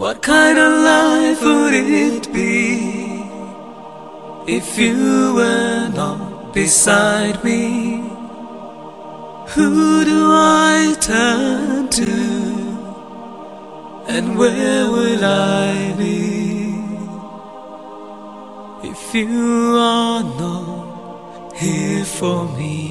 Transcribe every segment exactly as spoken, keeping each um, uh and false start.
What kind of life would it be if you were not beside me? Who do I turn to, and where will I be if you are not here for me?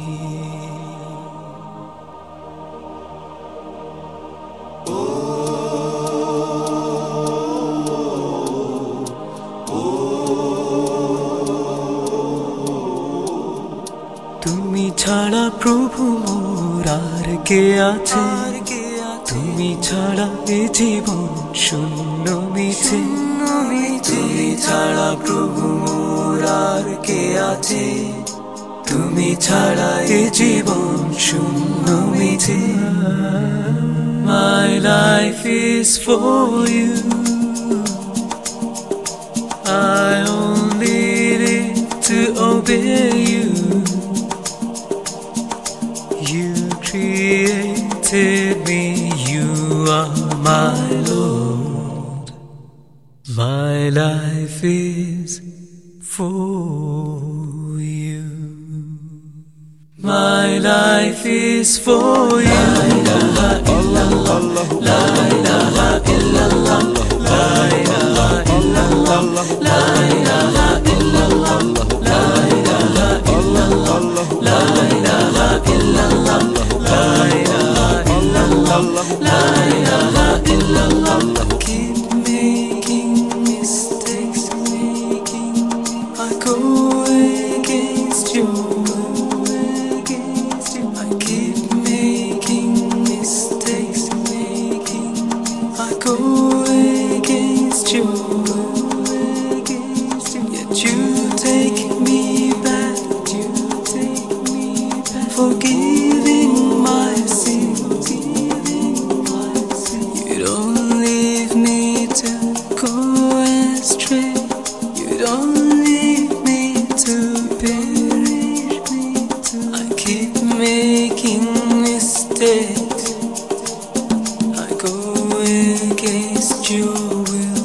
তুমি ছাড়া প্রভু মোর আর কে আছে, তুমি ছাড়া এ জীবন শূন্য মিছে। তুমি ছাড়া প্রভু মোর আর কে আছে, তুমি ছাড়া এ জীবন শূন্য মিছে। My life is for you, I only live to obey you. You created me, you are my Lord. My life is for you. My life is for you. La ilaha illallah, la ilaha illallah, la ilaha illallah, la ilaha illallah, la ilaha illallah, la ilaha illallah, la ilaha illallah. Keep making mistakes, making I go against you, against you. I keep making mistakes, making I go against you, against you. Yet you take me back, you take me back, forgiving my sin, forgiving my sin. You don't leave me to go astray, you don't leave me to perish, me to. I keep making mistakes, I go against your will.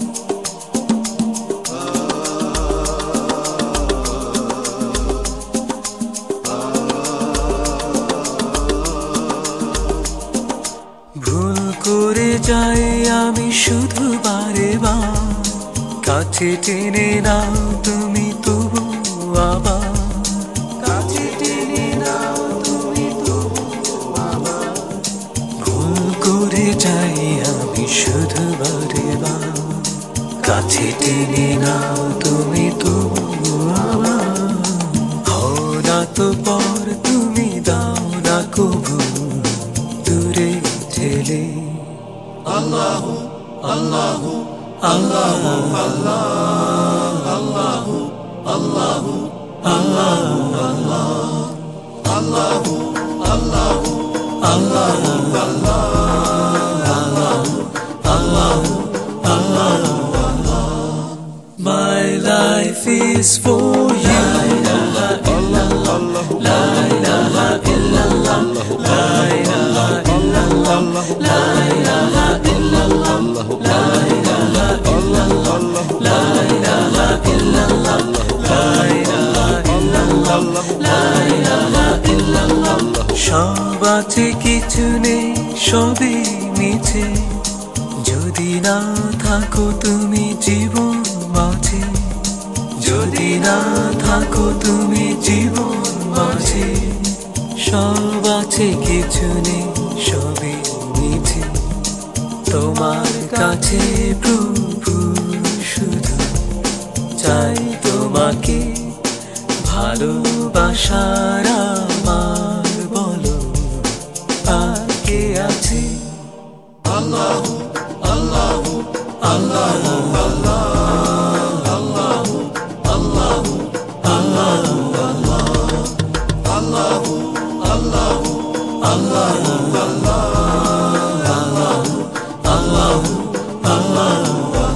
ভুল করে যাই আমি শুধু বারে বার, কাছে টেনে নাও তুমি তবু আবার, কাছে টেনে নাও তুমি তবু আবার। ভুল করে যাই আমি শুধু বারে বার, কাছে টেনে নাও তুমি তবু আবার। হও না তো পর তুমি দাও না কবু দূরে ঠেলে। আল্লাহু আল্লাহু আল্লাহু আল্লাহু আল্লাহু আল্লাহু আল্লাহু আল্লাহু আল্লাহু আল্লাহু আল্লাহু। My life is for you. La ilaha illallah, la ilaha illallah, la ilaha illallah, la ilaha illallah, la ilaha illallah, la ilaha illallah, la ilaha illallah. সব আছে কিছু নেই সবই মিছে, যদি না থাকো তুমি জীবন মাঝে, যদি না থাকো তুমি জীবন মাঝে। সব আছে কিছু নেই সবই মিছে, তোমার কাছে প্রভু শুধু চাই তোমাকে ভালোবাসার আমার। বলো আর কে আছে? আল্লাহু আল্লাহু আল্লাহু আল্লাহু আল্লাহু আল্লাহু আল্লাহু আল্লাহু আল্লাহু আল্লাহু আল্লাহু।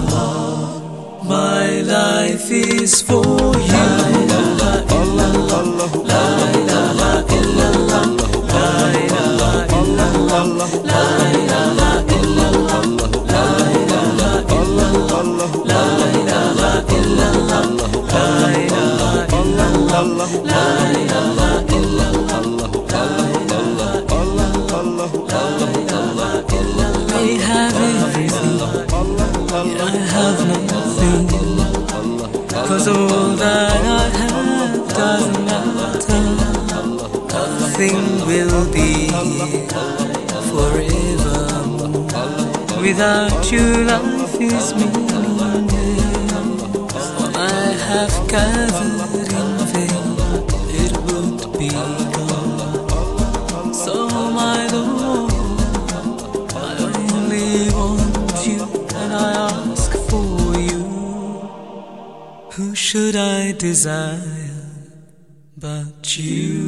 My life is for you. La ilaha illallah, la ilaha illallah, la ilaha illallah, la ilaha illallah, la ilaha So all that I have doesn't matter. Nothing will be here forever. Without you, life is meaningless. I have gathered in vain, it would be gone. So my Lord, I only want you, and I ask for you. Who should I desire but you?